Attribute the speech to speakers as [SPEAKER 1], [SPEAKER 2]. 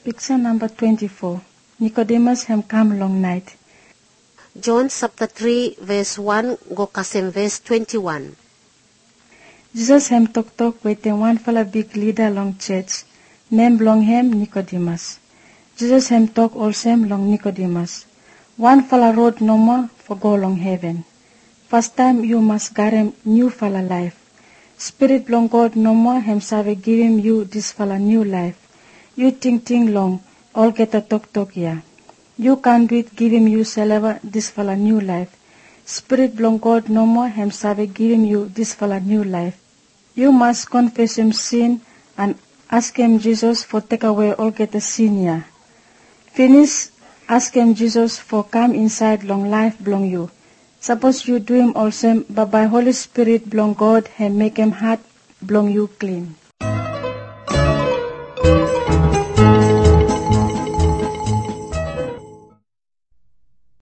[SPEAKER 1] Picture number 24. Nicodemus hem come long night.
[SPEAKER 2] John chapter 3 verse 1 go kasem verse 21.
[SPEAKER 1] Jesus hem talk with one fella big leader long church, name long hem Nicodemus. Jesus hem talk also long Nicodemus. One fella road no more for go long heaven. First time you must get him new fella life. Spirit long God no more hem save give him you this fella new life. You think long, all get a talk yeah. You can do it, give him you seleva this fella new life. Spirit long God no more hem save give him you this fella new life. You must confess him sin and ask him Jesus for take away all get a sin yeah. Finish, ask him Jesus for come inside long life belong you. Suppose you do him also, but by Holy Spirit belong God and make him heart belong you clean.